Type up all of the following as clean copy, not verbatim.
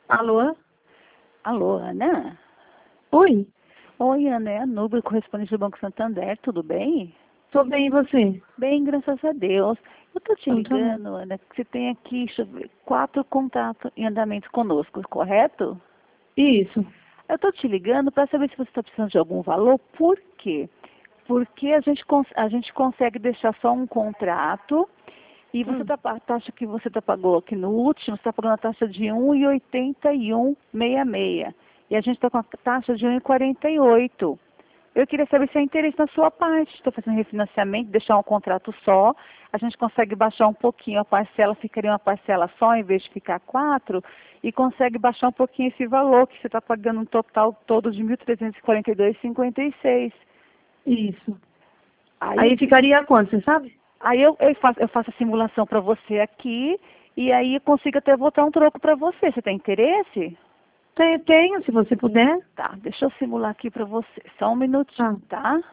Alô? Alô, Ana? Oi, Oi, Ana, é a Núbia, correspondente do Banco Santander, tudo bem? tô bem, e você? Bem, graças a Deus. Eu tô te Então tá bom. ligando, Ana, que você tem aqui, deixa eu ver, 4 contatos em andamento conosco, correto? Isso. Eu tô te ligando para saber se você está precisando de algum valor. Por quê? Porque a gente consegue deixar só um contrato e você a taxa que você pagou aqui no último, você está pagando a taxa de 1,8166. E a gente está com a taxa de 1,48. Eu queria saber se há interesse na sua parte. Estou fazendo refinanciamento, deixar um contrato só. A gente consegue baixar um pouquinho a parcela, ficaria uma parcela só em vez de ficar 4, e consegue baixar um pouquinho esse valor que você está pagando um total todo de 1.342,56. Isso. Aí, Aí ficaria quanto, você sabe? eu faço a simulação para você aqui e aí eu consigo até voltar um troco para você. Você tem interesse? Tenho, se você puder. Tá, deixa eu simular aqui para você. Só um minutinho, Tá. tá?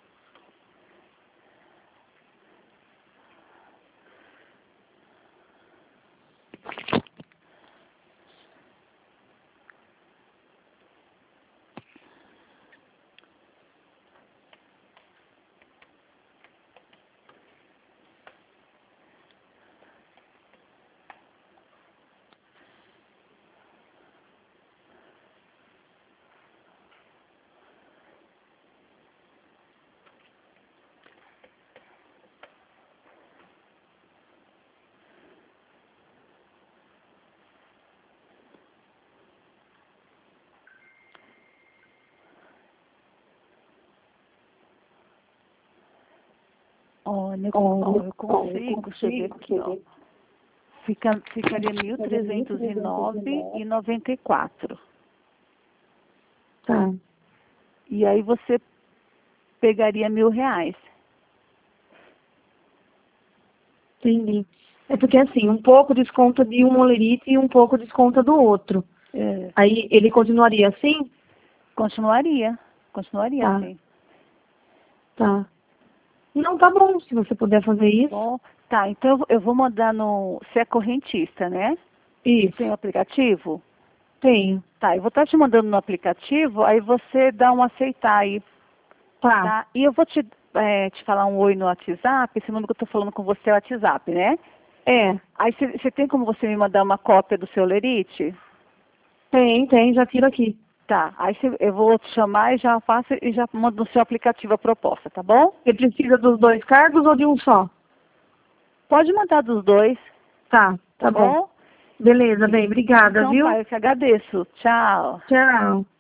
Olha, eu consigo, deixa eu ver aqui, ó. Ficaria 1.309,94. Tá. E aí você pegaria R$ 1.000. Entendi. É porque assim, um pouco desconta de um molerite e um pouco desconta do outro. É, Aí ele continuaria assim? continuaria Tá, assim. tá. Não, tá bom, se você puder fazer isso. Bom, tá, então eu vou mandar no... Você é correntista, né? Tem o Isso, aplicativo? tenho. Tá, eu vou estar te mandando no aplicativo, aí você dá um aceitar aí, Tá. tá? E eu vou te falar um oi no WhatsApp, esse número que eu tô falando com você é o WhatsApp, né? É, Aí você tem como você me mandar uma cópia do seu lerite? tem, já tiro aqui. Tá, aí eu vou te chamar e já faço e já mando no seu aplicativo a proposta, tá bom? Você precisa dos dois cargos ou de um só? Pode mandar dos dois, Tá, tá tá bom. bom? Beleza, bem, obrigada, Então viu? tá, eu que agradeço. Tchau. Tchau.